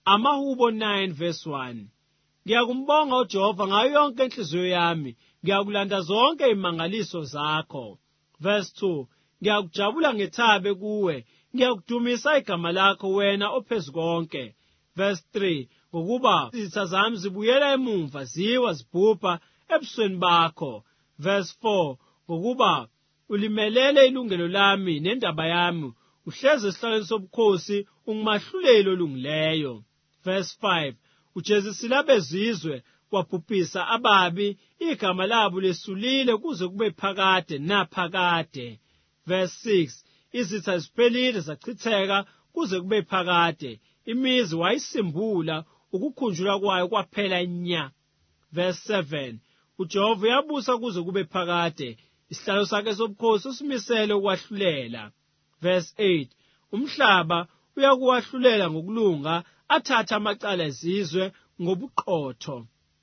Amahubo 9 verse 1. Ngiyakumbonga uJehova ngayo yonke inhliziyo yami, ngiyakulanda zonke imangaliso zakho. Verse 2. Ngiyakujabula ngethabe kuwe, ngiyakudumisa igama lakho wena ophezukonke. Verse 3. Ngokuba izitha zami zibuyela emumva ziwa zibhubha ebusweni bakho. Verse 4. Ngokuba ulimelele ilungelo lami nendaba yami, uhlezi esihlalweni sobukhosi ungimahluleli olungileyo. Verse 5. Ujezisile abezizwe wabhubhisa ababi, igama labo lesulile kuze kube phakade naphakade. Verse 6. Izitha ziphelile zachitheka kuze kube phakade, imizi wayisimbula, ukukhunjulwa kwayo kwaphela nya. Verse 7. uJehova uyabusa kuze kube phakade, isihlalo sakhe sobukhosi usimisele ukwahlulela. Verse 8. Umhlaba uyakuwahlulela ngokulunga, athatha amacala ezizwe ngobuqotho.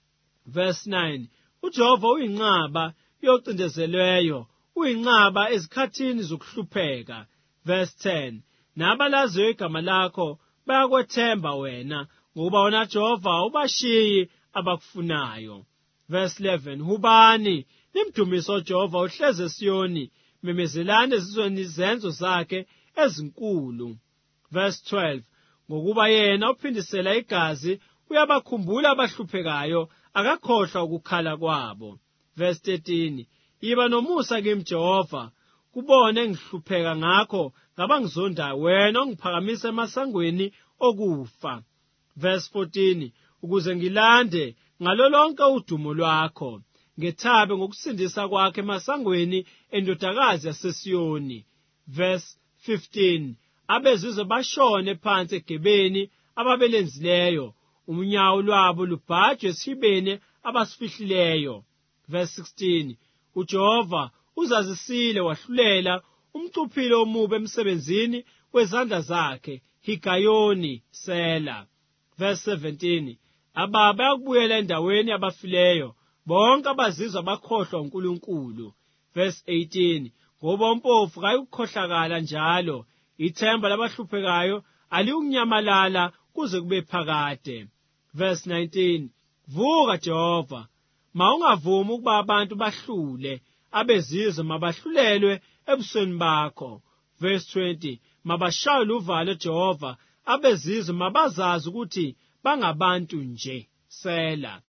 Verse 9. uJehova uyinqaba yocindezelweyo, uyinqaba ezikhathini zokuhlupheka. Verse 10. Nabalaziyo igama lakho bayakwethemba wena, ngoba wena Jehova ubashiyi abakufunayo. Verse 11. Hubani nimdumise uJehova uhleze eSiyoni, memezelani ezizweni izenzo zakhe ezinkulu. Verse 12. Ngokuba yena uphindisela igazi, uyabakhumbula abahluphekayo, akakhohlwa ukukhala kwabo. Verse 13. Yiba nomusa kimi Jehova, kubone ngihlupheka ngakho ngabangizondayo, wena ongiphakamisa emasangweni okufa. Verse 14. Ukuze ngilande ngalolonke udumo lwakho, ngethabe ngokusindisa kwakhe emasangweni endodakazi yaseSiyoni. Verse 15. Abezizwe bashone phansi egebeni ababelenzileyo, unyawo lwabo lubhajwe esihibeni abasifihlileyo. Verse 16. uJehova uzazisile wahlulela, umcuphile omubi emsebenzini wezandla zakhe, Higayoni, Sela. Verse 17. Ababi bayakubuyela endaweni yabafileyo, bonke abazizwa bakhohlwa uNkulunkulu. Verse 18. Ngoba umpofu kayikukhohlakala njalo, ithemba labahluphekayo aliyukunyamalala kuze kube phakade. Verse 19. Vuka Jehova, mawungavumi ukuba abantu bahlule, abezizwe mabahlulelwe ebusweni bakho. Verse 20. Mabashaywe uvalo Jehova, abezizwe mabazazi ukuthi bangabantu nje. Sela.